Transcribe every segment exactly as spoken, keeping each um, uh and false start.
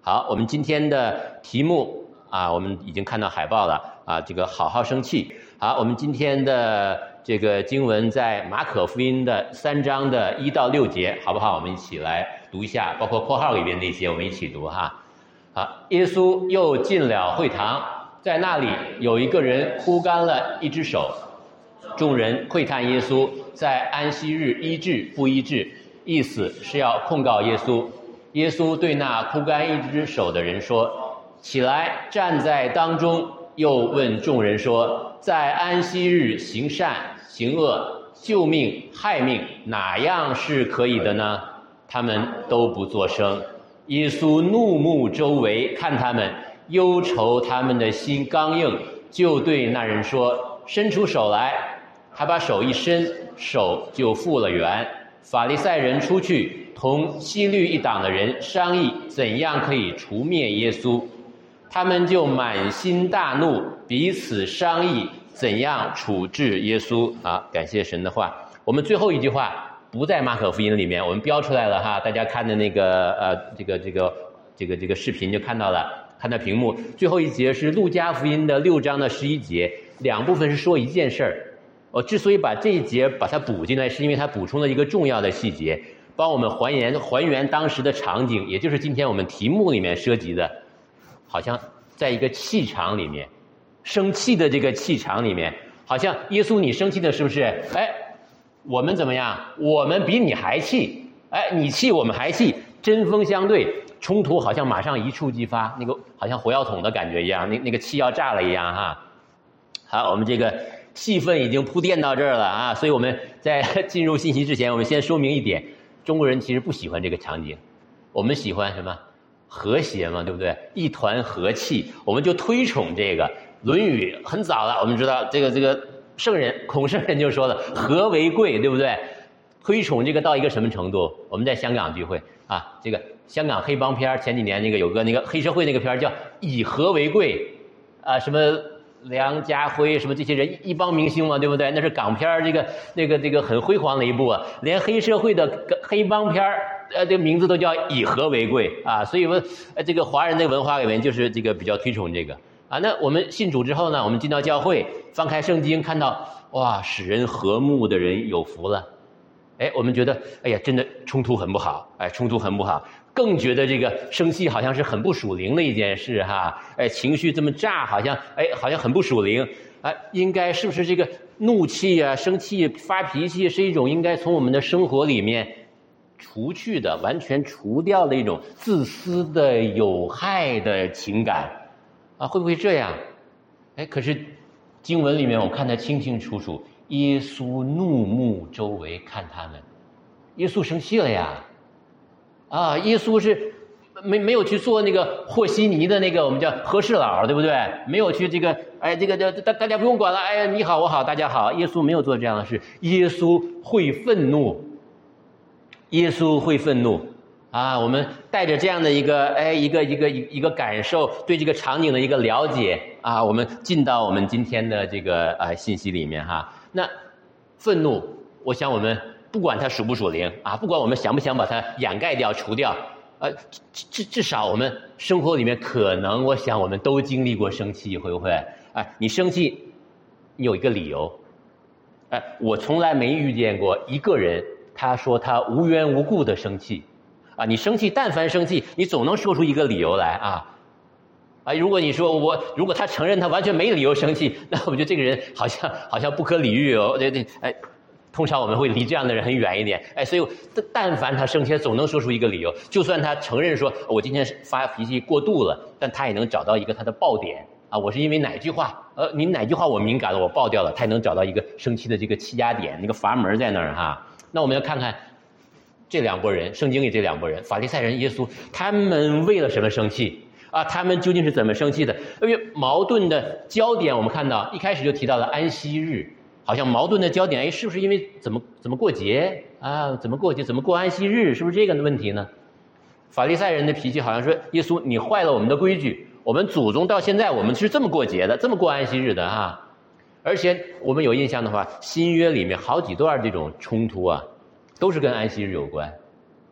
好，我们今天的题目啊，我们已经看到海报了啊，这个好好生气。好，我们今天的这个经文在马可福音的三章的一到六节，好不好？我们一起来读一下，包括括号里边那些，我们一起读哈。好，耶稣又进了会堂，在那里有一个人枯干了一只手，众人窥探耶稣在安息日医治不医治，意思是要控告耶稣。耶稣对那枯干一只手的人说：“起来，站在当中。”又问众人说：“在安息日行善行恶、救命害命，哪样是可以的呢？”他们都不作声。耶稣怒目周围，看他们，忧愁他们的心刚硬，就对那人说：“伸出手来。”他把手一伸，手就复了原。法利赛人出去，同希律一党的人商议怎样可以除灭耶稣。他们就满心大怒，彼此商议怎样处置耶稣。好，感谢神的话。我们最后一句话不在马可福音里面，我们标出来了哈，大家看的那个呃这个这个这个这个视频就看到了，看到屏幕。最后一节是路加福音的六章的十一节，两部分是说一件事儿。我之所以把这一节把它补进来，是因为它补充了一个重要的细节，帮我们还原还原当时的场景，也就是今天我们题目里面涉及的，好像在一个气场里面，生气的这个气场里面，好像耶稣你生气的是不是？哎，我们怎么样？我们比你还气，哎，你气我们还气，针锋相对，冲突好像马上一触即发，那个好像火药桶的感觉一样，那那个气要炸了一样哈。好，我们这个气氛已经铺垫到这儿了啊，所以我们在进入信息之前，我们先说明一点，中国人其实不喜欢这个场景，我们喜欢什么？和谐嘛，对不对？一团和气，我们就推崇这个。《论语》很早了，我们知道这个这个圣人孔圣人就说了，和为贵，对不对？推崇这个到一个什么程度？我们在香港聚会啊，这个香港黑帮片前几年那个有个那个黑社会那个片叫《以和为贵》啊，什么梁家辉什么这些人一帮明星嘛，对不对？那是港片这个那个这个很辉煌的一部啊，连黑社会的黑帮片呃，这个名字都叫以和为贵啊，所以我呃这个华人的文化里面就是这个比较推崇这个啊。那我们信主之后呢，我们进到教会，翻开圣经，看到哇，使人和睦的人有福了，哎，我们觉得哎呀，真的冲突很不好，哎，冲突很不好，更觉得这个生气好像是很不属灵的一件事哈，哎，情绪这么炸，好像哎，好像很不属灵啊。应该是不是这个怒气啊、生气、发脾气是一种应该从我们的生活里面除去的，完全除掉的一种自私的有害的情感啊？会不会这样？哎，可是经文里面我看得清清楚楚，耶稣怒目周围看他们，耶稣生气了呀！啊，耶稣是没没有去做那个和稀泥的那个我们叫和事佬，对不对？没有去这个哎这个这大大家不用管了，哎你好我好大家好，耶稣没有做这样的事，耶稣会愤怒。耶稣会愤怒啊！我们带着这样的一个哎一个一个一个感受，对这个场景的一个了解啊，我们进到我们今天的这个啊信息里面哈。那愤怒，我想我们不管它属不属灵啊，不管我们想不想把它掩盖掉、除掉，呃，至至少我们生活里面可能，我想我们都经历过生气，会不会？哎，你生气，你有一个理由。哎，我从来没遇见过一个人。他说他无缘无故的生气啊，你生气但凡生气你总能说出一个理由来啊啊！如果你说我如果他承认他完全没理由生气，那我觉得这个人好像好像不可理喻哦，对对，哎，通常我们会离这样的人很远一点，哎，所以但凡他生气总能说出一个理由，就算他承认说我今天发脾气过度了，但他也能找到一个他的爆点啊，我是因为哪句话呃你哪句话我敏感了我爆掉了，他也能找到一个生气的这个气压点，那个阀门在那儿哈。那我们要看看这两拨人，圣经里这两拨人，法利赛人、耶稣，他们为了什么生气啊？他们究竟是怎么生气的？因为矛盾的焦点，我们看到一开始就提到了安息日，好像矛盾的焦点，哎，是不是因为怎么怎么过节啊？怎么过节？怎么过安息日？是不是这个问题呢？法利赛人的脾气好像说，耶稣你坏了我们的规矩，我们祖宗到现在我们是这么过节的，这么过安息日的啊。而且我们有印象的话，新约里面好几段这种冲突啊，都是跟安息日有关。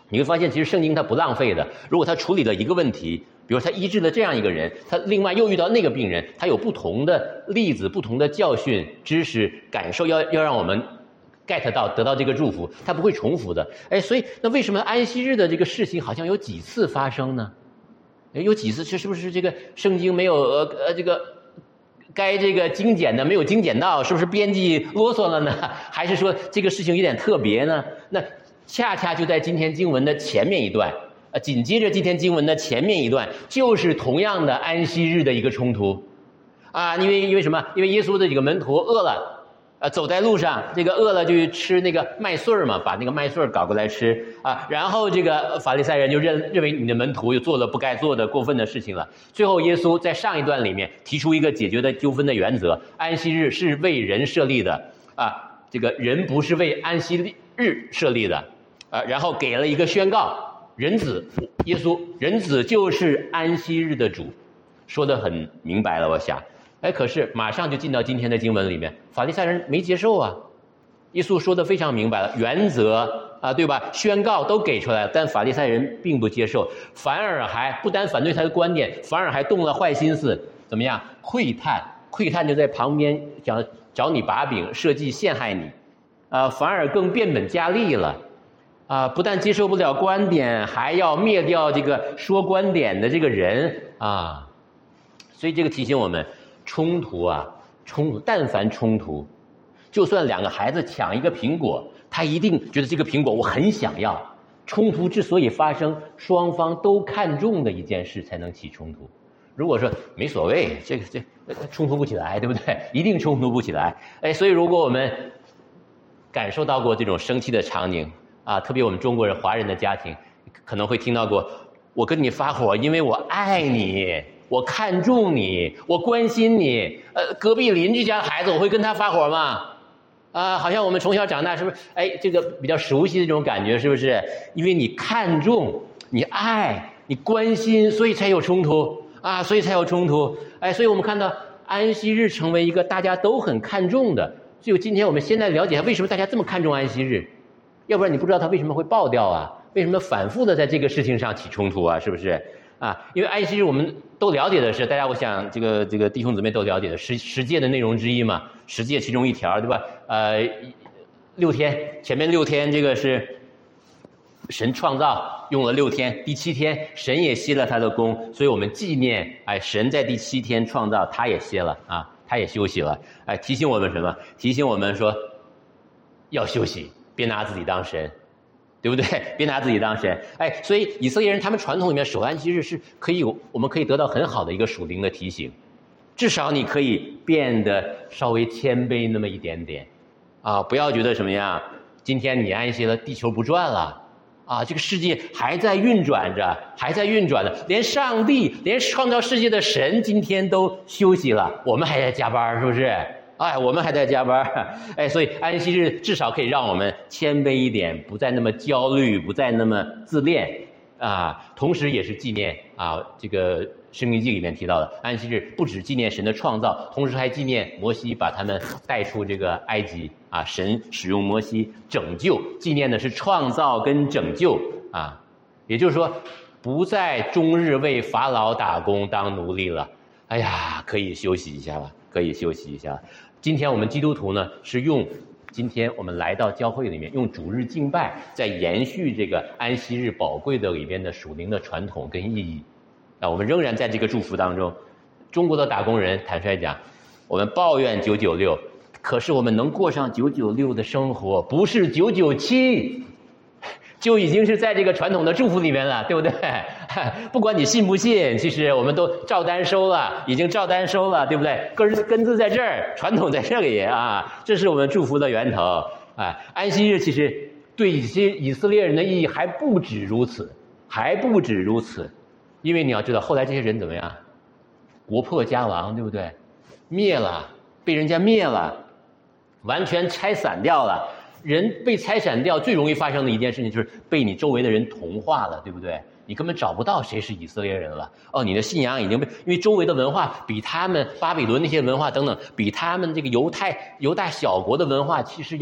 你会发现，其实圣经它不浪费的。如果它处理了一个问题，比如他医治了这样一个人，他另外又遇到那个病人，他有不同的例子、不同的教训、知识、感受，要要让我们 get 到得到这个祝福，它不会重复的。哎，所以那为什么安息日的这个事情好像有几次发生呢？有几次，这是不是这个圣经没有呃呃这个该这个精简的没有精简到？是不是编辑啰嗦了呢？还是说这个事情有点特别呢？那恰恰就在今天经文的前面一段，呃，紧接着今天经文的前面一段，就是同样的安息日的一个冲突啊！因为因为什么？因为耶稣的几个门徒饿了。 呃，走在路上，这个饿了就去吃那个麦穗儿嘛，把那个麦穗儿搞过来吃啊。然后这个法利赛人就认认为你的门徒又做了不该做的过分的事情了。最后耶稣在上一段里面提出一个解决的纠纷的原则：安息日是为人设立的啊，这个人不是为安息日设立的啊。然后给了一个宣告：人子耶稣，人子就是安息日的主，说得很明白了，我想。 哎，可是马上就进到今天的经文里面，法利赛人没接受啊。耶稣说的非常明白了，原则啊，对吧？宣告都给出来了，但法利赛人并不接受，反而还不单反对他的观点，反而还动了坏心思，怎么样？窥探，窥探就在旁边想找你把柄，设计陷害你，啊，反而更变本加厉了，啊，不但接受不了观点，还要灭掉这个说观点的这个人啊。所以这个提醒我们。 冲突啊，冲突，但凡冲突，就算两个孩子抢一个苹果，他一定觉得这个苹果我很想要。冲突之所以发生，双方都看重的一件事才能起冲突。如果说没所谓，这个这冲突不起来，对不对？一定冲突不起来。哎，所以如果我们感受到过这种生气的场景啊，特别我们中国人、华人的家庭，可能会听到过，我跟你发火，因为我爱你。 我看重你，我关心你。呃，隔壁邻居家孩子，我会跟他发火吗？啊，好像我们从小长大，是不是？哎，这个比较熟悉的这种感觉，是不是？因为你看重、你爱、你关心，所以才有冲突啊，所以才有冲突。哎，所以我们看到安息日成为一个大家都很看重的。就今天我们现在了解为什么大家这么看重安息日，要不然你不知道它为什么会爆掉啊？为什么反复的在这个事情上起冲突啊？是不是？ 啊，因为安息日我们都了解的是，大家我想这个这个弟兄姊妹都了解的十十诫的内容之一嘛，十诫其中一条，对吧？呃，六天，前面六天这个是神创造用了六天，第七天神也歇了他的功，所以我们纪念，哎，神在第七天创造，他也歇了啊，他也休息了，哎，提醒我们什么？提醒我们说要休息，别拿自己当神。 对不对？别拿自己当神，哎，所以以色列人他们传统里面守安息日是可以，我们可以得到很好的一个属灵的提醒，至少你可以变得稍微谦卑那么一点点，啊，不要觉得什么呀，今天你安息了，地球不转了，啊，这个世界还在运转着，还在运转的，连上帝，连创造世界的神今天都休息了，我们还在加班，是不是？ 哎，我们还在加班，哎，所以安息日至少可以让我们谦卑一点，不再那么焦虑，不再那么自恋啊。同时，也是纪念啊，这个《申命记》里面提到的安息日，不只纪念神的创造，同时还纪念摩西把他们带出这个埃及啊，神使用摩西拯救，纪念的是创造跟拯救啊。也就是说，不再终日为法老打工当奴隶了。哎呀，可以休息一下了，可以休息一下。 今天我们基督徒呢，是用今天我们来到教会里面，用主日敬拜，在延续这个安息日宝贵的里边的属灵的传统跟意义。啊，我们仍然在这个祝福当中。中国的打工人，坦率讲，我们抱怨九九六，可是我们能过上九九六的生活，不是九九七。 就已经是在这个传统的祝福里面了，对不对？不管你信不信，其实我们都照单收了，已经照单收了，对不对？根根子在这儿，传统在这里啊，这是我们祝福的源头。哎，安息日其实对一些以色列人的意义还不止如此，还不止如此，因为你要知道，后来这些人怎么样？国破家亡，对不对？灭了，被人家灭了，完全拆散掉了。 人被拆散掉最容易发生的一件事情就是被你周围的人同化了，对不对？你根本找不到谁是以色列人了。哦，你的信仰已经被，因为周围的文化比他们巴比伦那些文化等等，比他们这个犹太犹大小国的文化其实要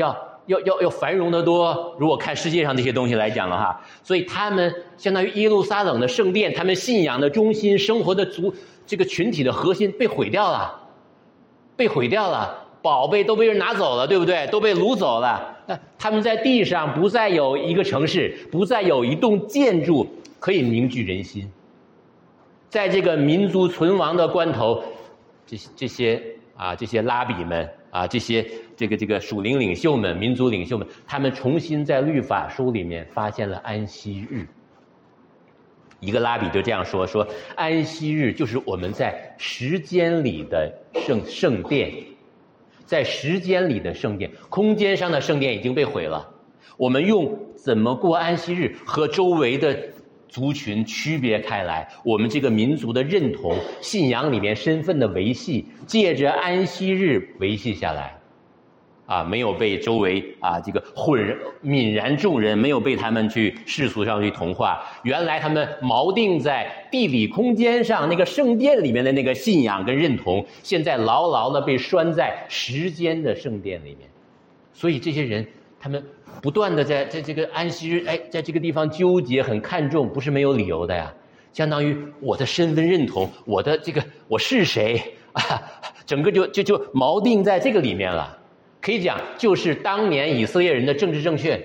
要要要繁荣得多。如果看世界上这些东西来讲的话，所以他们相当于耶路撒冷的圣殿，他们信仰的中心、生活的族这个群体的核心被毁掉了，被毁掉了，宝贝都被人拿走了，对不对？都被掳走了。那他们在地上不再有一个城市，不再有一栋建筑可以凝聚人心。在这个民族存亡的关头，这这些啊这些拉比们啊这些这个这个属灵领袖们、民族领袖们，他们重新在律法书里面发现了安息日。一个拉比就这样说：说安息日就是我们在时间里的圣圣殿，在时间里的圣殿，空间上的圣殿已经被毁了。我们用怎么过安息日和周围的族群区别开来，我们这个民族的认同、信仰里面身份的维系，借着安息日维系下来。啊，没有被周围啊这个混泯然众人，没有被他们去世俗上去同化。原来他们锚定在地理空间上那个圣殿里面的那个信仰跟认同，现在牢牢的被拴在时间的圣殿里面。所以这些人，他们不断的在在这个安息日，哎，在这个地方纠结，很看重，不是没有理由的呀。相当于我的身份认同，我的这个我是谁啊，整个就就就锚定在这个里面了。可以讲，就是当年以色列人的政治正确，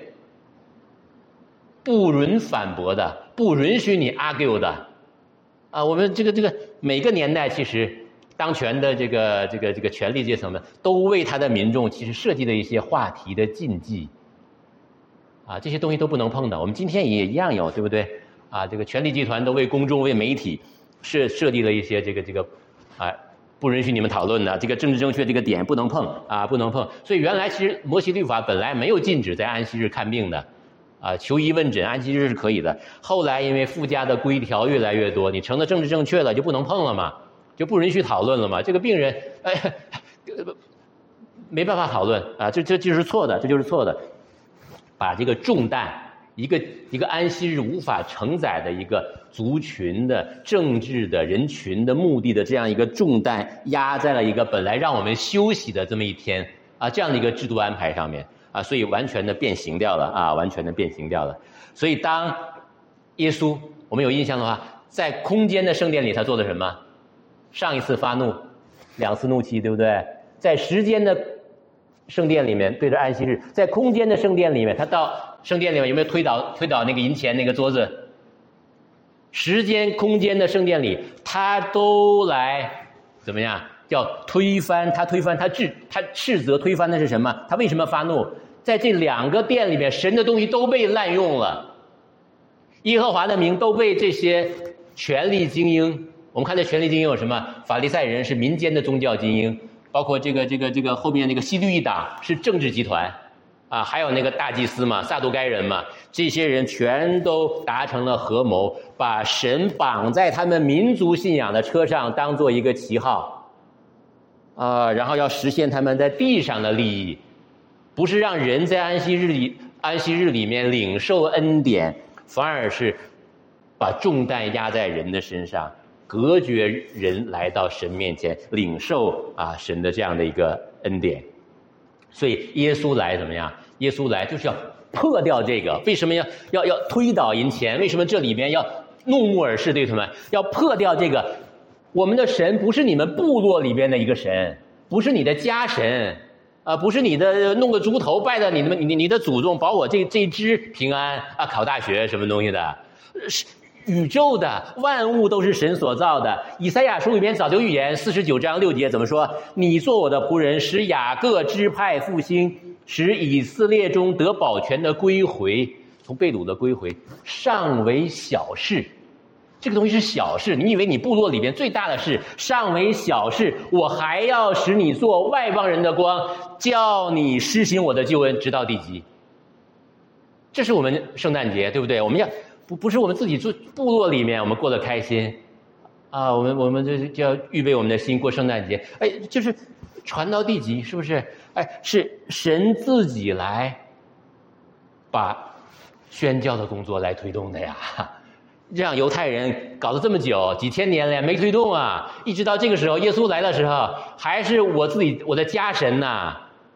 不允反驳的，不允许你 argue 的，啊，我们这个这个每个年代其实当权的这个这个这个权力阶层们都为他的民众其实设计了一些话题的禁忌，啊，这些东西都不能碰的。我们今天也一样有，对不对？啊，这个权力集团都为公众、为媒体设设计了一些这个这个，啊。不允许你们讨论的这个政治正确这个点不能碰啊，不能碰。所以原来其实摩西律法本来没有禁止在安息日看病的，啊，求医问诊安息日是可以的。后来因为附加的规条越来越多，你成了政治正确了就不能碰了嘛，就不允许讨论了嘛。这个病人哎，没办法讨论啊，这这就是错的，这就是错的。把这个重担，一个一个安息日无法承载的一个族群的政治的人群的目的的这样一个重担压在了一个本来让我们休息的这么一天啊，这样的一个制度安排上面啊，所以完全的变形掉了啊，完全的变形掉了。所以当耶稣我们有印象的话，在空间的圣殿里他做了什么？上一次发怒，两次怒气，对不对？在时间的圣殿里面对着安息日，在空间的圣殿里面，他到圣殿里面有没有推倒推倒那个银钱那个桌子？时间空间的圣殿里，他都来怎么样？叫推翻，他推翻，他治他斥责推翻的是什么？他为什么发怒？在这两个殿里面，神的东西都被滥用了，耶和华的名都被这些权力精英。我们看这权力精英有什么？法利赛人是民间的宗教精英，包括这个这个这个后面那个西律一党是政治集团。啊，还有那个大祭司嘛，撒都该人嘛，这些人全都达成了合谋，把神绑在他们民族信仰的车上，当做一个旗号，啊，然后要实现他们在地上的利益，不是让人在安息日里安息日里面领受恩典，反而是把重担压在人的身上，隔绝人来到神面前领受啊神的这样的一个恩典。所以耶稣来怎么样？耶稣来就是要破掉这个，为什么要要要推倒银钱？为什么这里面要怒目而视对他们？要破掉这个，我们的神不是你们部落里边的一个神，不是你的家神，啊，不是你的弄个猪头拜的你们你你的祖宗保我这这支平安啊，考大学什么东西的，是宇宙的万物都是神所造的。以赛亚书里面早就预言，四十九章六节怎么说？你做我的仆人，使雅各支派复兴，使以色列中得保全的归回，从被掳的归回，尚为小事。这个东西是小事，你以为你部落里边最大的事，尚为小事，我还要使你做外邦人的光，叫你施行我的救恩，直到地极。这是我们圣诞节，对不对？我们要不不是我们自己做部落里面我们过得开心啊，我们我们就就要预备我们的心过圣诞节，哎，就是传到地极，是不是？哎，是神自己来把宣教的工作来推动的呀。这样犹太人搞了这么久，几千年了没推动啊，一直到这个时候耶稣来的时候，还是我自己我的家神呐、啊，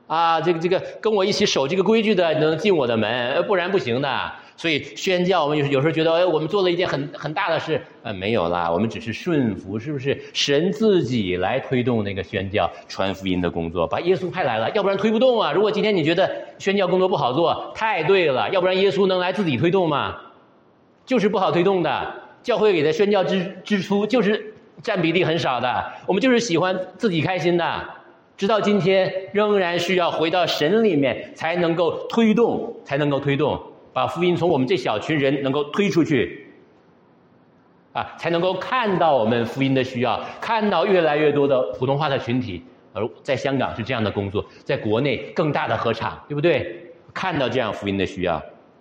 啊，这个这个跟我一起守这个规矩的能进我的门，不然不行的。所以宣教，我们有有时候觉得，哎，我们做了一件很很大的事，呃，没有啦，我们只是顺服，是不是？神自己来推动那个宣教、传福音的工作，把耶稣派来了，要不然推不动啊。如果今天你觉得宣教工作不好做，太对了，要不然耶稣能来自己推动吗？就是不好推动的。教会给的宣教支支出就是占比例很少的，我们就是喜欢自己开心的。直到今天，仍然需要回到神里面，才能够推动，才能够推动。把福音从我们这小群人能够推出去，啊，才能够看到我们福音的需要，看到越来越多的普通话的群体。而在香港是这样的工作，在国内更大的合场，对不对？看到这样福音的需要。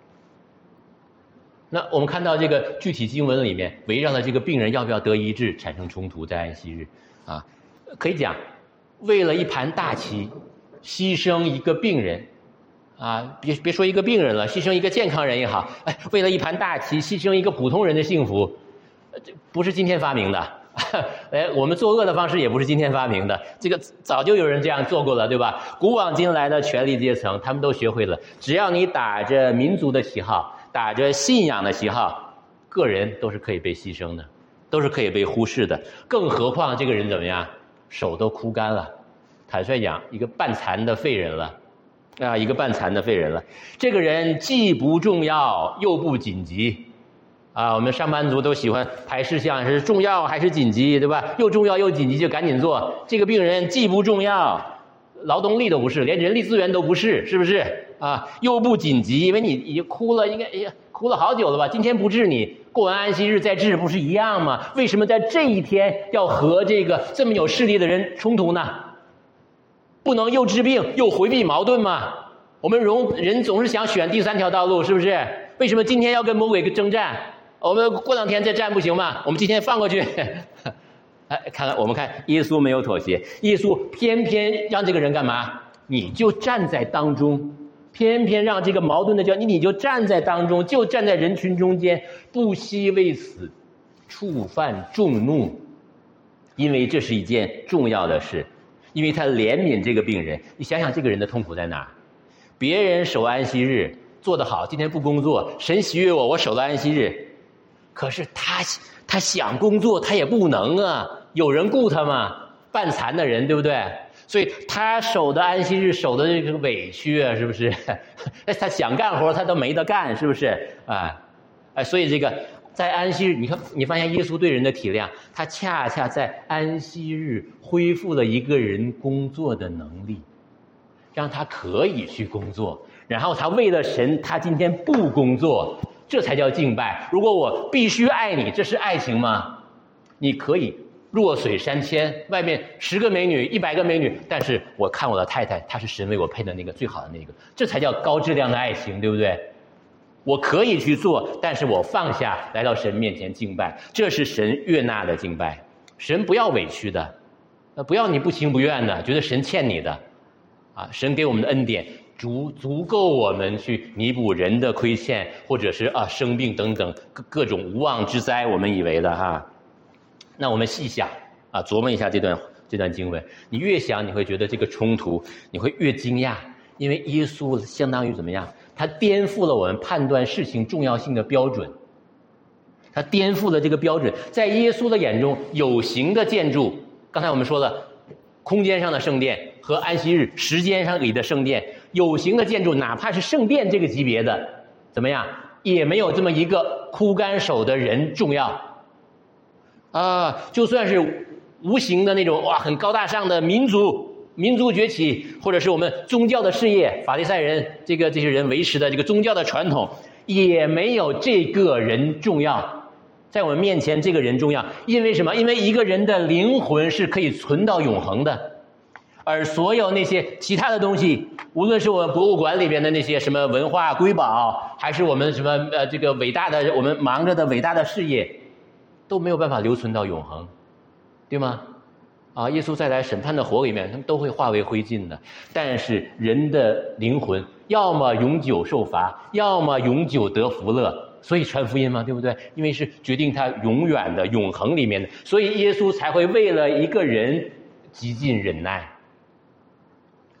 那我们看到这个具体经文里面，围绕着这个病人要不要得医治产生冲突，在安息日，啊，可以讲，为了一盘大棋，牺牲一个病人。啊，别别说一个病人了，牺牲一个健康人也好，哎，为了一盘大棋，牺牲一个普通人的幸福，这不是今天发明的。哎，我们作恶的方式也不是今天发明的，这个早就有人这样做过了，对吧？古往今来的权力阶层，他们都学会了，只要你打着民族的旗号，打着信仰的旗号，个人都是可以被牺牲的，都是可以被忽视的。更何况这个人怎么样，手都枯干了，坦率讲，一个半残的废人了。啊，一个半残的废人了。这个人既不重要又不紧急，啊，我们上班族都喜欢排事项，是重要还是紧急，对吧？又重要又紧急就赶紧做。这个病人既不重要，劳动力都不是，连人力资源都不是，是不是？啊，又不紧急，因为你已经哭了，应该哎呀哭了好久了吧？今天不治你，过完安息日再治不是一样吗？为什么在这一天要和这个这么有势力的人冲突呢？不能又治病又回避矛盾吗？我们人总是想选第三条道路，是不是？为什么今天要跟魔鬼征战？我们过两天再战不行吗？我们今天放过去。哎，看看我们看耶稣没有妥协，耶稣偏偏让这个人干嘛？你就站在当中，偏偏让这个矛盾的交你你就站在当中，就站在人群中间，不惜为此触犯众怒，因为这是一件重要的事。因为他怜悯这个病人，你想想这个人的痛苦在哪？别人守安息日做得好，今天不工作，神喜悦我，我守了安息日。可是他他想工作，他也不能啊，有人雇他吗？半残的人，对不对？所以他守的安息日守的这个委屈啊，是不是？他想干活他都没得干，是不是？啊，哎，所以这个。在安息日，你看，你发现耶稣对人的体谅，他恰恰在安息日恢复了一个人工作的能力，让他可以去工作。然后他为了神，他今天不工作，这才叫敬拜。如果我必须爱你，这是爱情吗？你可以弱水三千，外面十个美女、一百个美女，但是我看我的太太，她是神为我配的那个最好的那个，这才叫高质量的爱情，对不对？我可以去做，但是我放下来到神面前敬拜，这是神悦纳的敬拜。神不要委屈的，呃，不要你不情不愿的，觉得神欠你的，啊，神给我们的恩典足足够我们去弥补人的亏欠，或者是啊生病等等各各种无妄之灾，我们以为的哈。那我们细想啊，琢磨一下这段这段经文，你越想你会觉得这个冲突，你会越惊讶，因为耶稣相当于怎么样？他颠覆了我们判断事情重要性的标准，他颠覆了这个标准。在耶稣的眼中，有形的建筑，刚才我们说了，空间上的圣殿和安息日时间上里的圣殿，有形的建筑，哪怕是圣殿这个级别的，怎么样，也没有这么一个枯干手的人重要。啊，就算是无形的那种哇，很高大上的民族。民族崛起，或者是我们宗教的事业，法利赛人这个这些人维持的这个宗教的传统，也没有这个人重要。在我们面前，这个人重要，因为什么？因为一个人的灵魂是可以存到永恒的，而所有那些其他的东西，无论是我们博物馆里边的那些什么文化瑰宝，还是我们什么呃这个伟大的我们忙着的伟大的事业，都没有办法留存到永恒，对吗？啊，耶稣再来审判的火里面，他们都会化为灰烬的。但是人的灵魂，要么永久受罚，要么永久得福乐。所以传福音嘛，对不对？因为是决定他永远的永恒里面的，所以耶稣才会为了一个人极尽忍耐。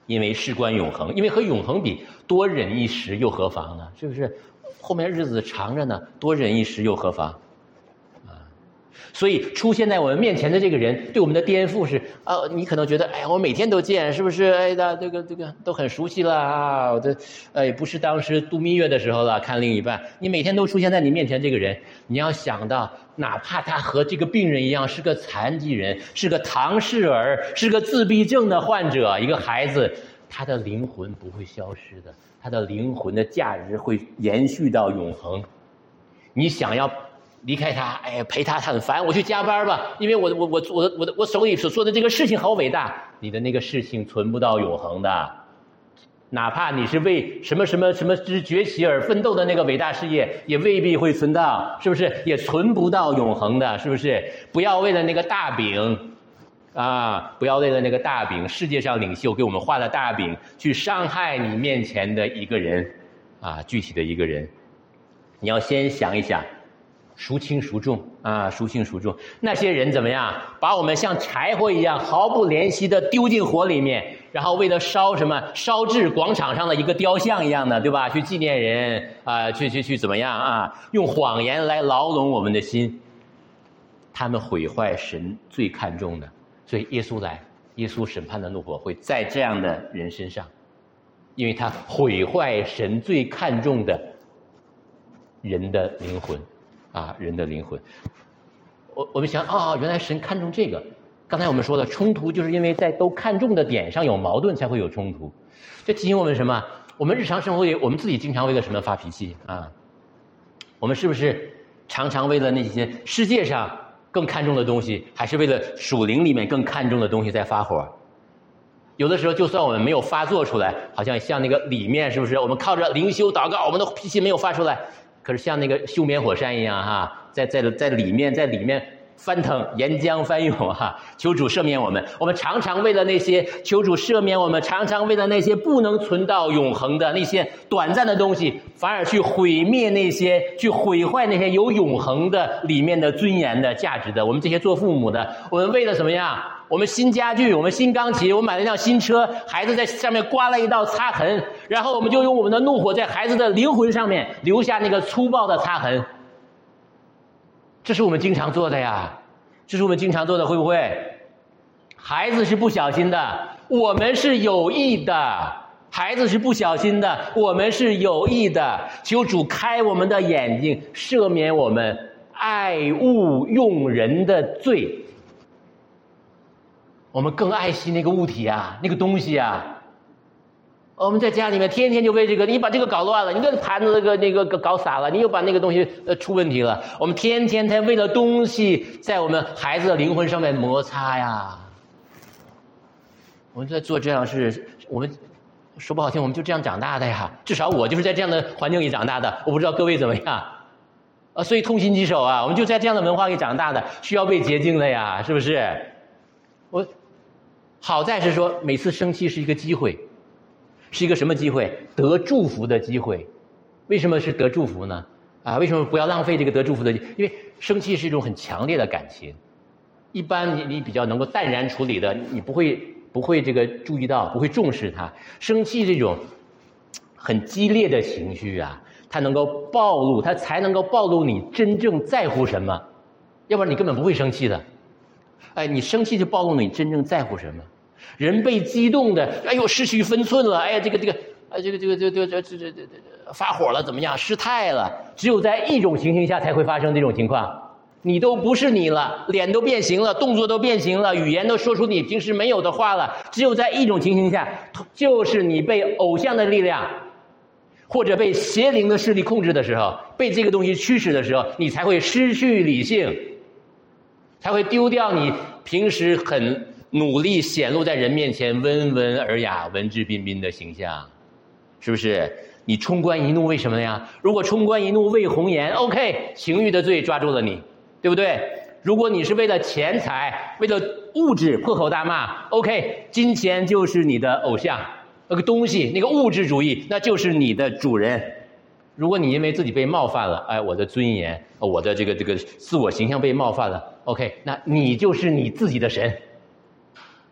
因为事关永恒，因为和永恒比，多忍一时又何妨呢？是不是？后面日子长着呢，多忍一时又何妨？啊，所以出现在我们面前的这个人，对我们的颠覆是啊，你可能觉得，哎呀，我每天都见，是不是？哎，那这个这个都很熟悉了啊，我的，哎，不是当时度蜜月的时候了，看另一半，你每天都出现在你面前这个人，你要想到，哪怕他和这个病人一样，是个残疾人，是个唐氏儿，是个自闭症的患者，一个孩子。他的灵魂不会消失的，他的灵魂的价值会延续到永恒。你想要离开他，哎，陪他很烦，我去加班吧，因为我我我我我我手里所做的这个事情好伟大，你的那个事情存不到永恒的。哪怕你是为什么什么什么之崛起而奋斗的那个伟大事业，也未必会存到，是不是？也存不到永恒的，是不是？不要为了那个大饼。啊！不要为了那个大饼，世界上领袖给我们画的大饼，去伤害你面前的一个人，啊，具体的一个人。你要先想一想，孰轻孰重啊？孰轻孰重？那些人怎么样？把我们像柴火一样毫不怜惜的丢进火里面，然后为了烧什么？烧制广场上的一个雕像一样的，对吧？去纪念人啊，去去去怎么样啊？用谎言来牢笼我们的心。他们毁坏神最看重的。所以耶稣来，耶稣审判的怒火会在这样的人身上，因为他毁坏神最看重的人的灵魂，啊，人的灵魂。我我们想啊，原来神看重这个。刚才我们说了，冲突就是因为在都看重的点上有矛盾，才会有冲突。这提醒我们什么？我们日常生活里，我们自己经常为了什么发脾气啊？我们是不是常常为了那些世界上更看重的东西，还是为了属灵里面更看重的东西在发火？有的时候就算我们没有发作出来，好像像那个里面，是不是我们靠着灵修祷告，我们的脾气没有发出来，可是像那个休眠火山一样哈，在在在里面在里面翻腾，沿江翻涌哈，求主赦免我们。我们常常为了那些求主赦免我们，常常为了那些不能存到永恒的那些短暂的东西，反而去毁灭那些，去毁坏那些有永恒的里面的尊严的价值的。我们这些做父母的，我们为了什么样？我们新家具，我们新钢琴，我们买了一辆新车，孩子在上面刮了一道擦痕，然后我们就用我们的怒火在孩子的灵魂上面留下那个粗暴的擦痕。这是我们经常做的呀，这是我们经常做的，会不会？孩子是不小心的，我们是有意的。孩子是不小心的，我们是有意的。求主开我们的眼睛，赦免我们爱物用人的罪。我们更爱惜那个物体啊，那个东西啊。我们在家里面天天就为这个，你把这个搞乱了，你这盘子那个那个搞洒了，你又把那个东西呃出问题了。我们天天在为了东西，在我们孩子的灵魂上面摩擦呀。我们在做这样的事，我们说不好听，我们就这样长大的呀。至少我就是在这样的环境里长大的，我不知道各位怎么样啊。所以痛心疾首啊，我们就在这样的文化里长大的，需要被洁净的呀，是不是？我好在是说，每次生气是一个机会。是一个什么机会？得祝福的机会。为什么是得祝福呢？啊，为什么不要浪费这个得祝福的？因为生气是一种很强烈的感情，一般你你比较能够淡然处理的，你不会不会这个注意到，不会重视它。生气这种很激烈的情绪啊，它能够暴露，它才能够暴露你真正在乎什么，要不然你根本不会生气的。哎，你生气就暴露你真正在乎什么。人被激动的，哎呦，失去分寸了，哎呀，这个这个，啊，这个这个这个这这这这发火了，怎么样？失态了。只有在一种情形下才会发生这种情况，你都不是你了，脸都变形了，动作都变形了，语言都说出你平时没有的话了。只有在一种情形下，就是你被偶像的力量，或者被邪灵的势力控制的时候，被这个东西驱使的时候，你才会失去理性，才会丢掉你平时很努力显露在人面前温文尔雅、文质彬彬的形象，是不是？你冲冠一怒为什么呀？如果冲冠一怒为红颜 ，OK， 情欲的罪抓住了你，对不对？如果你是为了钱财、为了物质破口大骂 ，OK， 金钱就是你的偶像，那个东西，那个物质主义，那就是你的主人。如果你因为自己被冒犯了，哎，我的尊严，我的这个这个自我形象被冒犯了 ，OK， 那你就是你自己的神。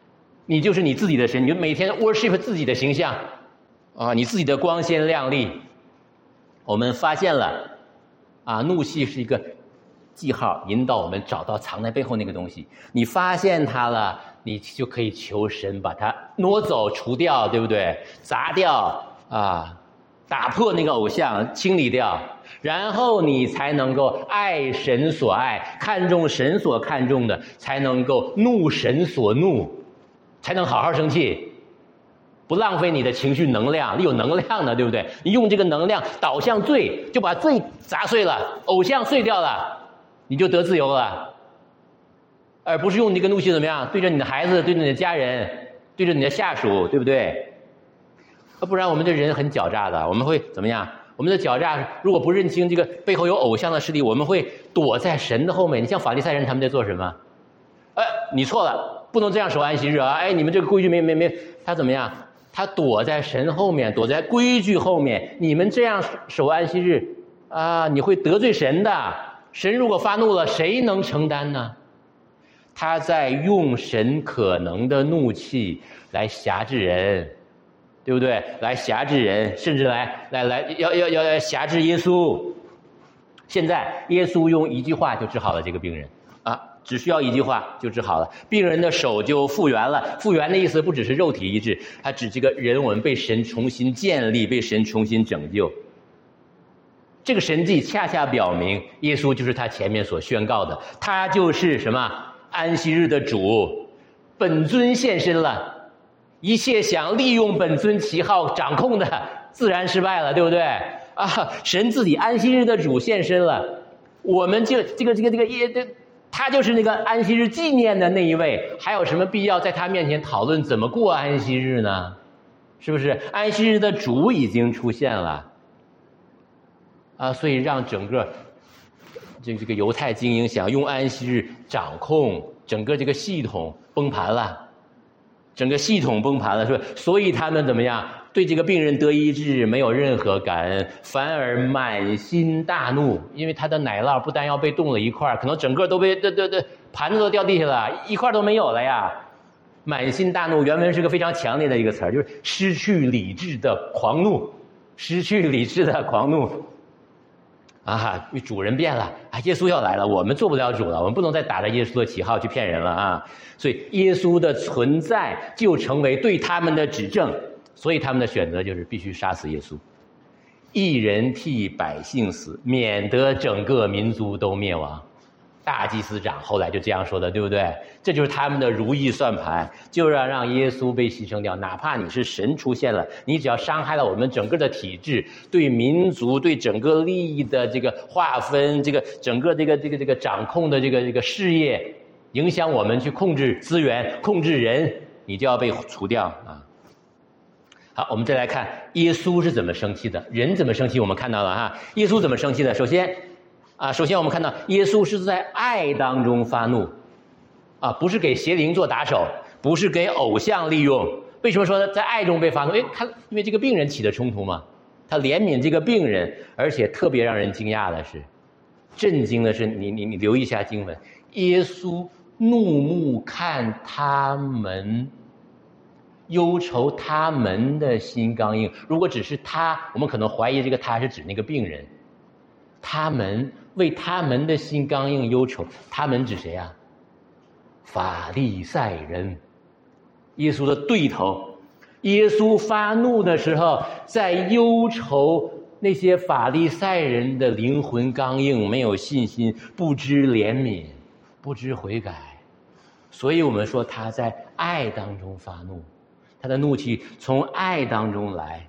你就是你自己的神，你就每天 worship 自己的形象啊，你自己的光鲜亮丽。我们发现了啊，怒气是一个记号，引导我们找到藏在背后那个东西。你发现它了，你就可以求神把它挪走、除掉，对不对？砸掉啊，打破那个偶像，清理掉，然后你才能够爱神所爱，看重神所看重的，才能够怒神所怒，才能好好生气。不浪费你的情绪能量，你有能量的，对不对？你用这个能量导向罪，就把罪砸碎了，偶像碎掉了，你就得自由了。而不是用你这个怒气怎么样，对着你的孩子，对着你的家人，对着你的下属，对不对？不然我们这人很狡诈的，我们会怎么样？我们的狡诈，如果不认清这个背后有偶像的势力，我们会躲在神的后面。你像法利赛人，他们在做什么？哎，你错了，不能这样守安息日啊！哎，你们这个规矩没没没，他怎么样？他躲在神后面，躲在规矩后面。你们这样守安息日啊，你会得罪神的。神如果发怒了，谁能承担呢？他在用神可能的怒气来辖制人，对不对？来辖制人，甚至来来来要要要辖制耶稣。现在耶稣用一句话就治好了这个病人啊，只需要一句话就治好了，病人的手就复原了。复原的意思不只是肉体医治，它指这个人我们被神重新建立，被神重新拯救。这个神迹恰恰表明，耶稣就是他前面所宣告的，他就是什么？安息日的主，本尊现身了。一切想利用本尊旗号掌控的，自然失败了，对不对？啊，神自己安息日的主现身了，我们就这个这个这个也这。他就是那个安息日纪念的那一位，还有什么必要在他面前讨论怎么过安息日呢？是不是？安息日的主已经出现了啊，所以让整个这这个犹太精英想用安息日掌控整个这个系统崩盘了，整个系统崩盘了，是吧？所以他们怎么样？对这个病人得医治没有任何感恩，反而满心大怒，因为他的奶酪不但要被冻了一块，可能整个都被这这这盘子都掉地下了，一块都没有了呀！满心大怒原文是个非常强烈的一个词儿，就是失去理智的狂怒，失去理智的狂怒啊！主人变了啊！耶稣要来了，我们做不了主了，我们不能再打着耶稣的旗号去骗人了啊！所以耶稣的存在就成为对他们的指证。所以他们的选择就是必须杀死耶稣，一人替百姓死，免得整个民族都灭亡。大祭司长后来就这样说的，对不对？这就是他们的如意算盘，就是要让耶稣被牺牲掉。哪怕你是神出现了，你只要伤害了我们整个的体制，对民族、对整个利益的这个划分，这个整个这个这个这个掌控的这个这个事业，影响我们去控制资源、控制人，你就要被除掉啊！好，我们再来看耶稣是怎么生气的，人怎么生气我们看到了哈。耶稣怎么生气的？首先啊，首先我们看到耶稣是在爱当中发怒啊，不是给邪灵做打手，不是给偶像利用。为什么说在爱中被发怒？因为他因为这个病人起的冲突嘛，他怜悯这个病人，而且特别让人惊讶的是，震惊的是，你你你留意一下经文，耶稣怒目看他们，忧愁他们的心刚硬。如果只是他，我们可能怀疑这个他是指那个病人。他们为他们的心刚硬忧愁，他们指谁啊？法利赛人，耶稣的对头。耶稣发怒的时候，在忧愁那些法利赛人的灵魂刚硬，没有信心，不知怜悯，不知悔改。所以我们说他在爱当中发怒，他的怒气从爱当中来，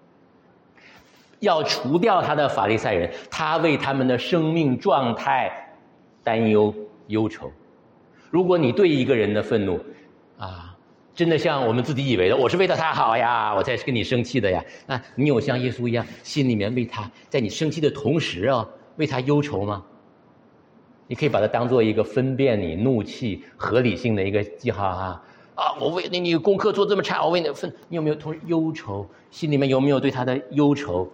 要除掉他的法利赛人，他为他们的生命状态担忧忧愁。如果你对一个人的愤怒啊，真的像我们自己以为的，我是为了他好呀，我才是跟你生气的呀，那你有像耶稣一样心里面为他，在你生气的同时啊，为他忧愁吗？你可以把它当做一个分辨你怒气合理性的一个记号啊。啊，我为你你功课做这么差，我为你分，你有没有同时忧愁？心里面有没有对他的忧愁？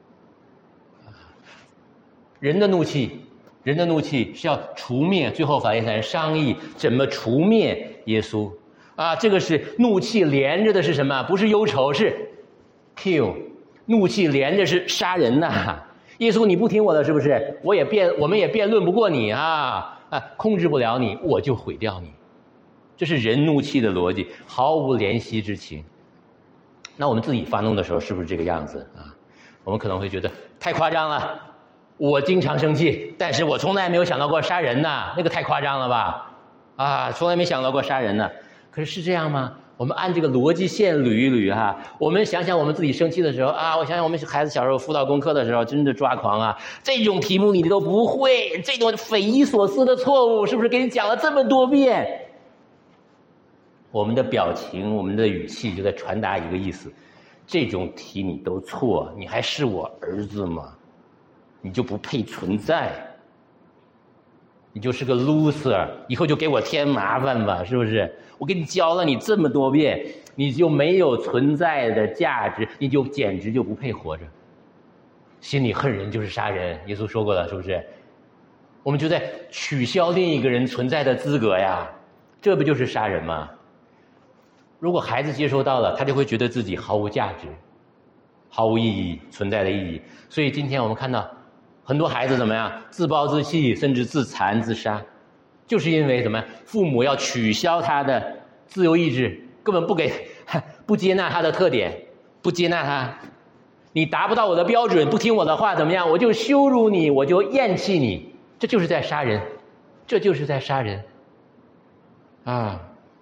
人的怒气，人的怒气是要除灭，最后法利赛人商议怎么除灭耶稣。 啊，这个是怒气连着的是什么？不是忧愁，是 kill。怒气连着是杀人呐、啊！耶稣，你不听我的，是不是？我也辩，我们也辩论不过你啊！啊，控制不了你，我就毁掉你。这是人怒气的逻辑，毫无怜惜之情。那我们自己发怒的时候，是不是这个样子啊？我们可能会觉得太夸张了。我经常生气，但是我从来没有想到过杀人呐，那个太夸张了吧？啊，从来没想到过杀人呢。可是是这样吗？我们按这个逻辑线捋一捋哈，我们想想我们自己生气的时候啊，我想想我们孩子小时候辅导功课的时候，真的抓狂啊！这种题目你都不会，这种匪夷所思的错误，是不是给你讲了这么多遍？我们的表情，我们的语气就在传达一个意思：这种题你都错，你还是我儿子吗？你就不配存在，你就是个 loser， 以后就给我添麻烦吧，是不是？我给你教了你这么多遍，你就没有存在的价值，你就简直就不配活着。心里恨人就是杀人，耶稣说过了，是不是？我们就在取消另一个人存在的资格呀，这不就是杀人吗？如果孩子接收到了，他就会觉得自己毫无价值，毫无意义，存在的意义。所以今天我们看到很多孩子怎么样，自暴自弃，甚至自残自杀，就是因为什么？父母要取消他的自由意志，根本不给，不接纳他的特点，不接纳他。你达不到我的标准，不听我的话，怎么样？我就羞辱你，我就厌弃你，这就是在杀人，这就是在杀人啊！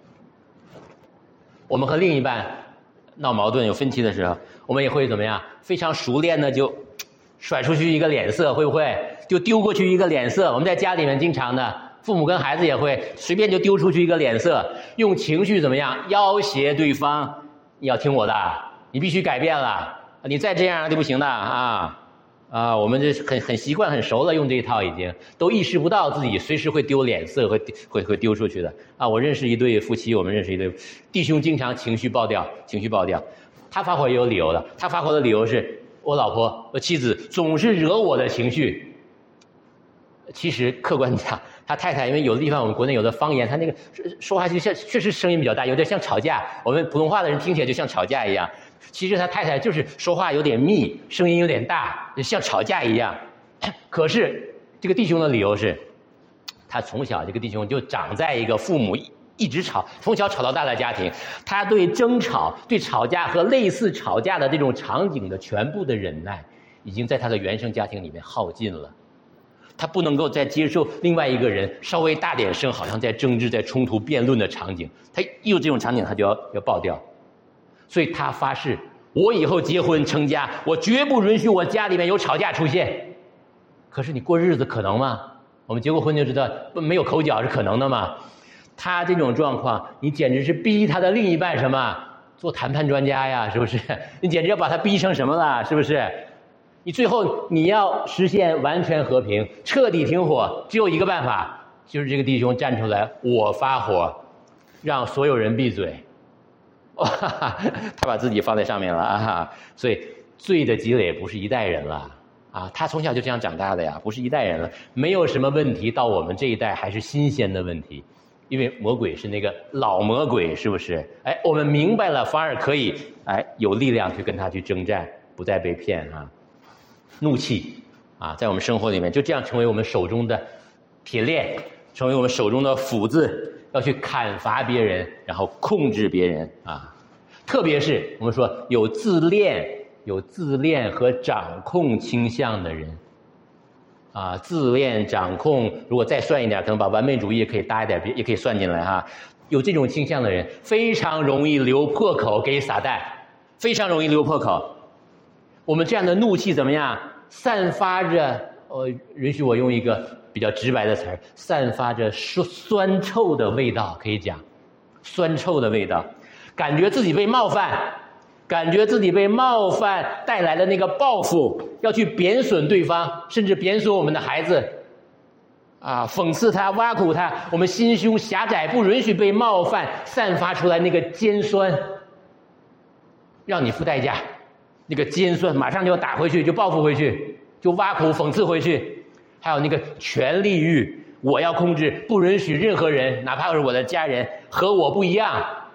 我们和另一半闹矛盾有分歧的时候，我们也会怎么样？非常熟练的就甩出去一个脸色，会不会？就丢过去一个脸色。我们在家里面经常的，父母跟孩子也会随便就丢出去一个脸色，用情绪怎么样要挟对方？你要听我的，你必须改变了，你再这样就不行的啊！啊，我们这很很习惯、很熟了，用这一套已经都意识不到自己随时会丢脸色，会会会丢出去的啊！我认识一对夫妻，我们认识一对弟兄，经常情绪爆掉，情绪爆掉。他发火也有理由的，他发火的理由是我老婆、我妻子总是惹我的情绪。其实客观讲，他太太因为有的地方我们国内有的方言，他那个说话就像确实声音比较大，有点像吵架。我们普通话的人听起来就像吵架一样。其实他太太就是说话有点密，声音有点大，就像吵架一样。可是这个弟兄的理由是，他从小这个弟兄就长在一个父母一直吵，从小吵到大的家庭，他对争吵、对吵架和类似吵架的这种场景的全部的忍耐，已经在他的原生家庭里面耗尽了。他不能够再接受另外一个人稍微大点声，好像在争执、在冲突、辩论的场景，他一有这种场景，他就要要爆掉。所以他发誓，我以后结婚成家，我绝不允许我家里面有吵架出现。可是你过日子可能吗？我们结过婚就知道，没有口角是可能的吗？他这种状况，你简直是逼他的另一半什么？做谈判专家呀，是不是？你简直要把他逼成什么了，是不是？你最后你要实现完全和平，彻底停火，只有一个办法，就是这个弟兄站出来，我发火，让所有人闭嘴。哇，他把自己放在上面了啊！所以罪的积累不是一代人了啊，他从小就这样长大的呀，不是一代人了，没有什么问题，到我们这一代还是新鲜的问题，因为魔鬼是那个老魔鬼，是不是？哎，我们明白了，反而可以哎有力量去跟他去征战，不再被骗啊！怒气啊，在我们生活里面就这样成为我们手中的铁链，成为我们手中的斧子，要去砍伐别人，然后控制别人啊！特别是我们说有自恋、有自恋和掌控倾向的人啊，自恋、掌控，如果再算一点，可能把完美主义也可以搭一点，也可以算进来哈。有这种倾向的人，非常容易留破口给撒旦，非常容易留破口。我们这样的怒气怎么样？散发着，呃，允许我用一个比较直白的词儿，散发着酸臭的味道，可以讲，酸臭的味道，感觉自己被冒犯，感觉自己被冒犯带来的那个报复，要去贬损对方，甚至贬损我们的孩子，啊，讽刺他，挖苦他，我们心胸狭窄，不允许被冒犯，散发出来那个尖酸，让你付代价。那个尖酸马上就要打回去，就报复回去，就挖苦讽刺回去。还有那个权力欲，我要控制，不允许任何人，哪怕是我的家人和我不一样，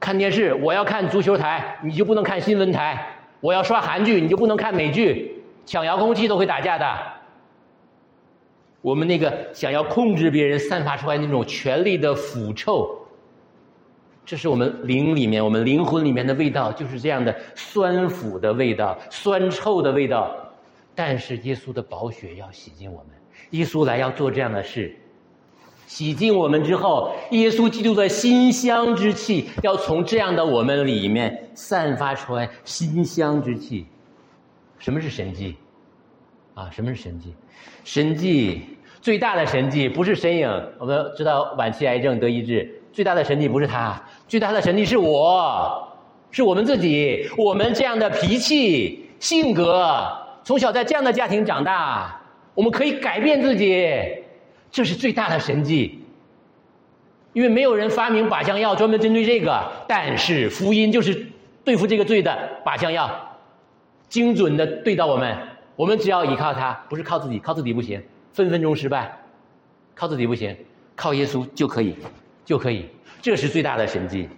看电视，我要看足球台，你就不能看新闻台；我要刷韩剧，你就不能看美剧。抢遥控器都会打架的。我们那个想要控制别人散发出来那种权力的腐臭，这是我们灵里面、我们灵魂里面的味道，就是这样的酸腐的味道、酸臭的味道。但是耶稣的宝血要洗净我们，耶稣来要做这样的事。洗净我们之后，耶稣基督的馨香之气要从这样的我们里面散发出来馨香之气。什么是神迹啊？什么是神迹？神迹最大的神迹不是神影，我们知道晚期癌症得医治，最大的神迹不是他，最大的神迹是我，是我们自己。我们这样的脾气性格，从小在这样的家庭长大，我们可以改变自己，这是最大的神迹。因为没有人发明靶向药专门针对这个，但是福音就是对付这个罪的靶向药，精准的对到我们。我们只要依靠他，不是靠自己，靠自己不行，分分钟失败。靠自己不行，靠耶稣就可以，就可以。这是最大的神迹。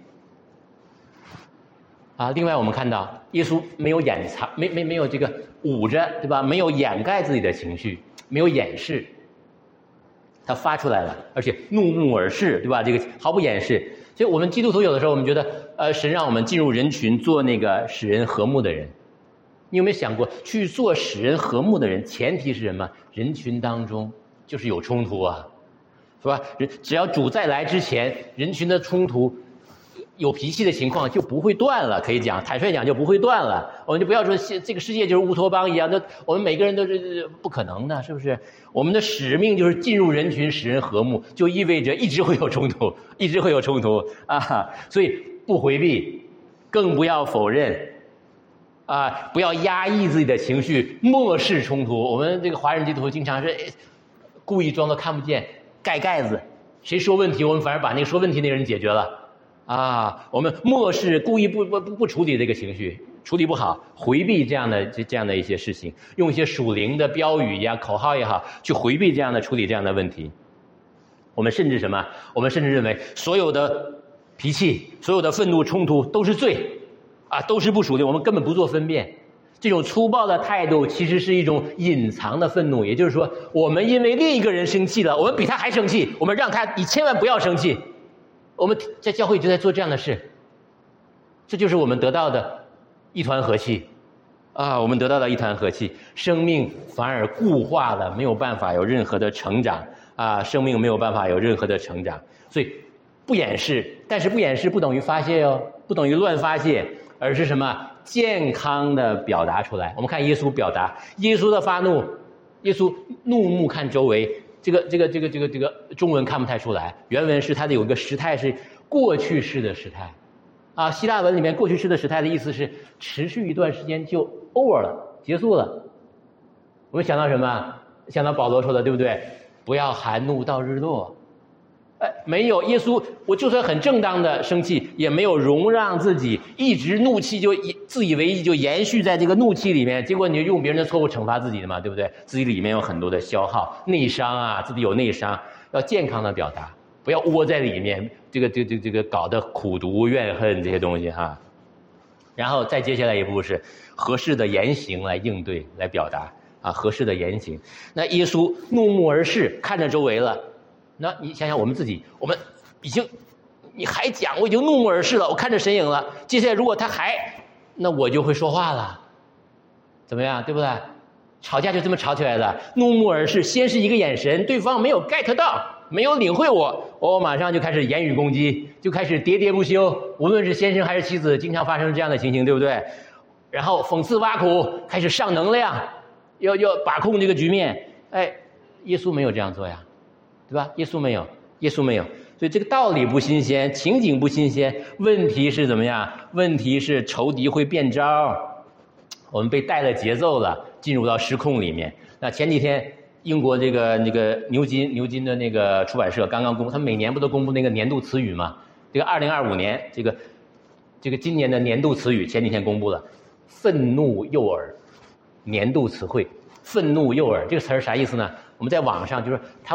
啊，另外我们看到耶稣没有掩藏，没没没有这个捂着，对吧？没有掩盖自己的情绪，没有掩饰，他发出来了，而且怒目而视，对吧？这个毫不掩饰。所以我们基督徒有的时候我们觉得，呃，神让我们进入人群，做那个使人和睦的人。你有没有想过，去做使人和睦的人，前提是什么？人群当中就是有冲突啊，是吧？人只要主再来之前，人群的冲突有脾气的情况就不会断了，可以讲，坦率讲就不会断了。我们就不要说这个世界就是乌托邦一样，那我们每个人都是不可能的，是不是？我们的使命就是进入人群，使人和睦，就意味着一直会有冲突，一直会有冲突啊！所以不回避，更不要否认。啊，不要压抑自己的情绪，漠视冲突。我们这个华人基督徒经常是故意装作看不见，盖盖子。谁说问题，我们反而把那个说问题那个人解决了。啊，我们漠视，故意不不不不处理这个情绪，处理不好，回避这样的这这样的一些事情，用一些属灵的标语呀、口号也好，去回避这样的处理这样的问题。我们甚至什么？我们甚至认为所有的脾气、所有的愤怒、冲突都是罪。啊，都是不属灵，我们根本不做分辨。这种粗暴的态度其实是一种隐藏的愤怒，也就是说，我们因为另一个人生气了，我们比他还生气，我们让他，你千万不要生气。我们在教会就在做这样的事，这就是我们得到的一团和气啊！我们得到的一团和气，生命反而固化了，没有办法有任何的成长啊！生命没有办法有任何的成长，所以不掩饰，但是不掩饰不等于发泄哦，不等于乱发泄。而是什么？健康的表达出来。我们看耶稣表达，耶稣的发怒，耶稣怒目看周围。这个这个这个这个这个中文看不太出来，原文是它的有一个时态是过去式的时态，啊，希腊文里面过去式的时态的意思是持续一段时间就 over 了，结束了。我们想到什么？想到保罗说的，对不对？不要含怒到日落。哎，没有耶稣，我就算很正当的生气，也没有容让自己一直怒气就自以为意，就延续在这个怒气里面。结果你就用别人的错误惩罚自己的嘛，对不对？自己里面有很多的消耗、内伤啊，自己有内伤，要健康的表达，不要窝在里面，这个这个这个搞得苦毒、怨恨这些东西哈。然后再接下来一步是合适的言行来应对、来表达啊，合适的言行。那耶稣怒目而视，看着周围了。那你想想我们自己，我们已经，你还讲我已经怒目而视了，我看着神影了。接下来如果他还，那我就会说话了，怎么样，对不对？吵架就这么吵起来的，怒目而视，先是一个眼神，对方没有 get 到，没有领会我，我马上就开始言语攻击，就开始喋喋不休。无论是先生还是妻子，经常发生这样的情形，对不对？然后讽刺挖苦，开始上能量，要要把控这个局面。哎，耶稣没有这样做呀。对吧？耶稣没有，耶稣没有，所以这个道理不新鲜，情景不新鲜，问题是怎么样？问题是仇敌会变招，我们被带了节奏了，进入到失控里面。那前几天英国这个那个牛津牛津的那个出版社刚刚公布，他每年不都公布那个年度词语吗？这个二零二五年这个这个今年的年度词语前几天公布了，愤怒诱饵，年度词汇，愤怒诱饵这个词儿啥意思呢？我们在网上就是他。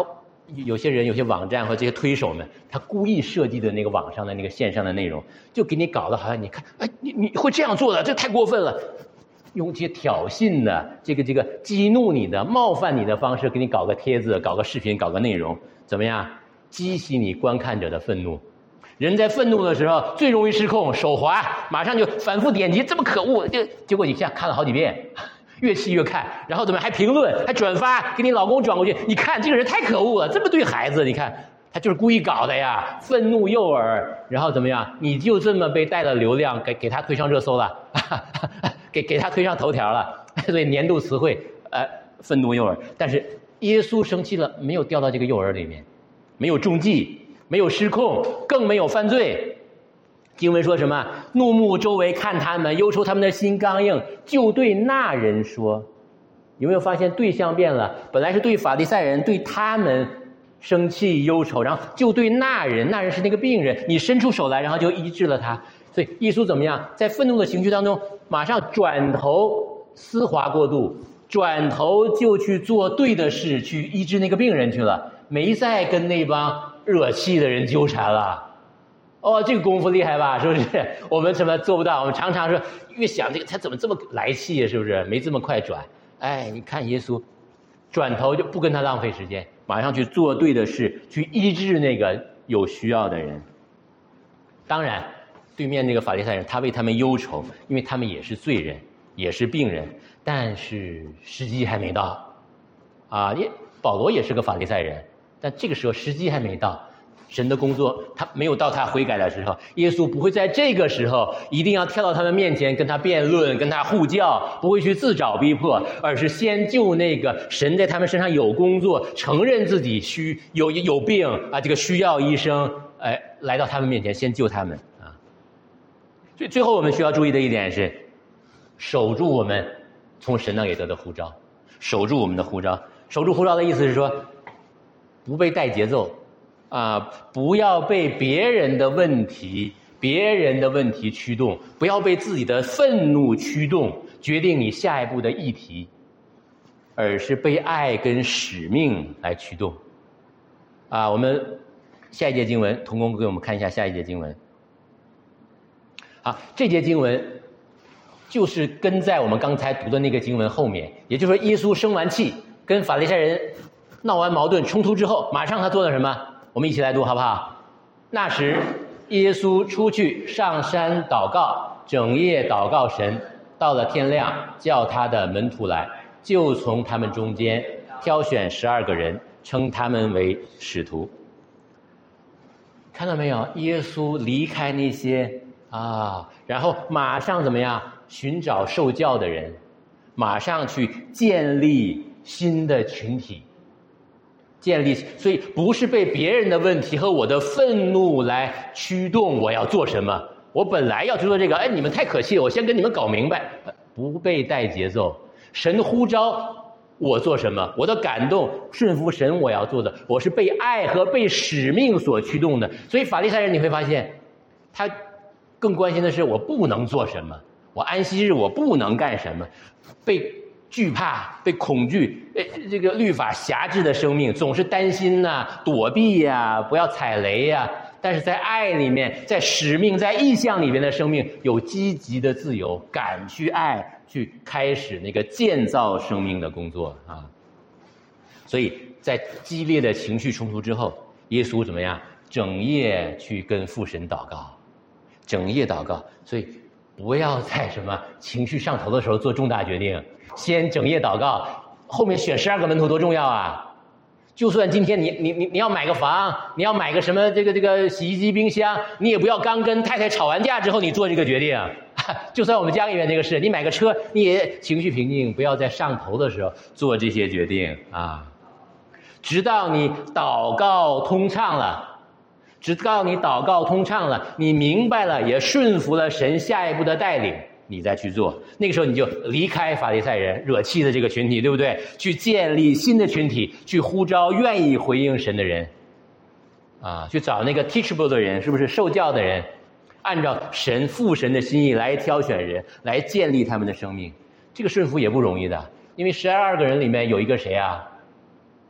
有些人、有些网站和这些推手们，他故意设计的那个网上的那个线上的内容，就给你搞得好像你看，哎，你你会这样做的，这太过分了，用这些挑衅的、这个这个激怒你的、冒犯你的方式，给你搞个帖子、搞个视频、搞个内容，怎么样？激起你观看者的愤怒。人在愤怒的时候最容易失控，手滑，马上就反复点击，这么可恶，就结果你这样看了好几遍。越气越看，然后怎么还评论，还转发，给你老公转过去。你看这个人太可恶了，这么对孩子，你看他就是故意搞的呀，愤怒诱饵，然后怎么样？你就这么被带了流量，给给他推上热搜了，给给他推上头条了。所以年度词汇，呃，愤怒诱饵。但是耶稣生气了，没有掉到这个诱饵里面，没有中计，没有失控，更没有犯罪。经文说什么？怒目周围看他们，忧愁他们的心刚硬，就对那人说。有没有发现对象变了？本来是对法利赛人，对他们生气忧愁，然后就对那人，那人是那个病人，你伸出手来，然后就医治了他。所以耶稣怎么样？在愤怒的情绪当中，马上转头丝滑过度，转头就去做对的事，去医治那个病人去了，没再跟那帮惹气的人纠缠了。哦，这个功夫厉害吧？是不是？我们什么做不到？我们常常说，越想这个他怎么这么来气啊？是不是？没这么快转。哎，你看耶稣，转头就不跟他浪费时间，马上去做对的事，去医治那个有需要的人。当然，对面那个法利赛人，他为他们忧愁，因为他们也是罪人，也是病人，但是时机还没到。啊，也保罗也是个法利赛人，但这个时候时机还没到。神的工作他没有到他悔改的时候，耶稣不会在这个时候一定要跳到他们面前跟他辩论，跟他护教，不会去自找逼迫，而是先救那个神在他们身上有工作，承认自己需有有病啊，这个需要医生，哎，来到他们面前先救他们啊。所以最后我们需要注意的一点是，守住我们从神那里得的呼召，守住我们的呼召。守住呼召的意思是说，不被带节奏。啊，不要被别人的问题、别人的问题驱动，不要被自己的愤怒驱动，决定你下一步的议题，而是被爱跟使命来驱动。啊，我们下一节经文，同工给我们看一下下一节经文。好，这节经文就是跟在我们刚才读的那个经文后面，也就是说，耶稣生完气，跟法利赛人闹完矛盾冲突之后，马上他做了什么？我们一起来读好不好？那时，耶稣出去上山祷告，整夜祷告神。到了天亮，叫他的门徒来，就从他们中间挑选十二个人，称他们为使徒。看到没有？耶稣离开那些啊，然后马上怎么样？寻找受教的人，马上去建立新的群体。建立，所以不是被别人的问题和我的愤怒来驱动我要做什么。我本来要去做这个，哎，你们太可气了，我先跟你们搞明白，不被带节奏。神呼召我做什么，我的感动顺服神我要做的，我是被爱和被使命所驱动的。所以法利赛人你会发现，他更关心的是我不能做什么，我安息日我不能干什么，被惧怕、被恐惧，呃，这个律法辖制的生命，总是担心呐、啊、躲避呀、啊，不要踩雷呀、啊。但是在爱里面，在使命、在意向里面的生命，有积极的自由，敢去爱，去开始那个建造生命的工作啊。所以在激烈的情绪冲突之后，耶稣怎么样？整夜去跟父神祷告，整夜祷告。所以不要在什么情绪上头的时候做重大决定。先整夜祷告，后面选十二个门徒多重要啊！就算今天你你你你要买个房，你要买个什么这个这个洗衣机、冰箱，你也不要刚跟太太吵完架之后你做这个决定。就算我们家里面这个事，你买个车，你也情绪平静，不要在上头的时候做这些决定啊！直到你祷告通畅了，直到你祷告通畅了，你明白了，也顺服了神下一步的带领。你再去做，那个时候你就离开法利赛人惹气的这个群体，对不对？去建立新的群体，去呼召愿意回应神的人，啊，去找那个 teachable 的人，是不是受教的人？按照神父神的心意来挑选人，来建立他们的生命。这个顺服也不容易的，因为十二个人里面有一个谁啊？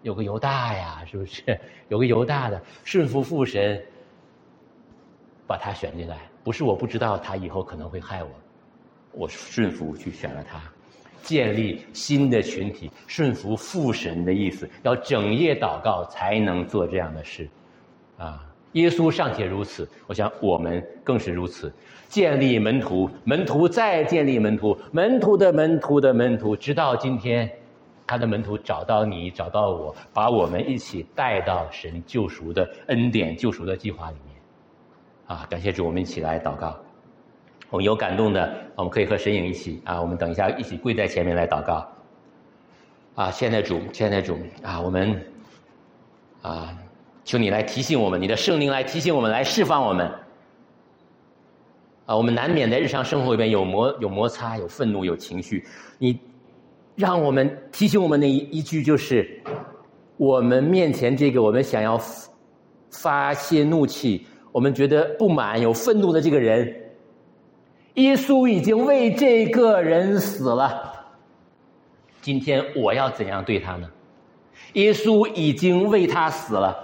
有个犹大呀，是不是？有个犹大的顺服父神，把他选进来，不是我不知道他以后可能会害我，我顺服去选了他，建立新的群体，顺服父神的意思，要整夜祷告才能做这样的事，啊。耶稣尚且如此，我想我们更是如此。建立门徒，门徒再建立门徒，门徒的门徒的门徒，直到今天，他的门徒找到你，找到我，把我们一起带到神救赎的恩典、救赎的计划里面。啊，感谢主，我们一起来祷告。我们有感动的，我们可以和神影一起啊，我们等一下一起跪在前面来祷告。啊，亲爱的主，亲爱的主啊，我们啊。求你来提醒我们，你的圣灵来提醒我们，来释放我们。啊，我们难免在日常生活里面有摩有摩擦，有愤怒，有情绪。你让我们提醒我们的一一句就是，我们面前这个我们想要发泄怒气，我们觉得不满、有愤怒的这个人，耶稣已经为这个人死了。今天我要怎样对他呢？耶稣已经为他死了。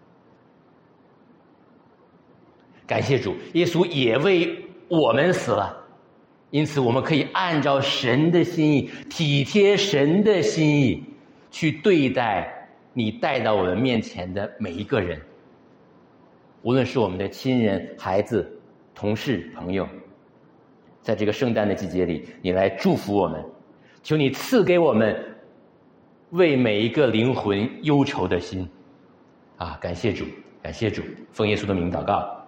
感谢主，耶稣也为我们死了，因此我们可以按照神的心意，体贴神的心意，去对待你带到我们面前的每一个人，无论是我们的亲人、孩子、同事、朋友。在这个圣诞的季节里，你来祝福我们，求你赐给我们为每一个灵魂忧愁的心。啊，感谢主，感谢主，奉耶稣的名祷告。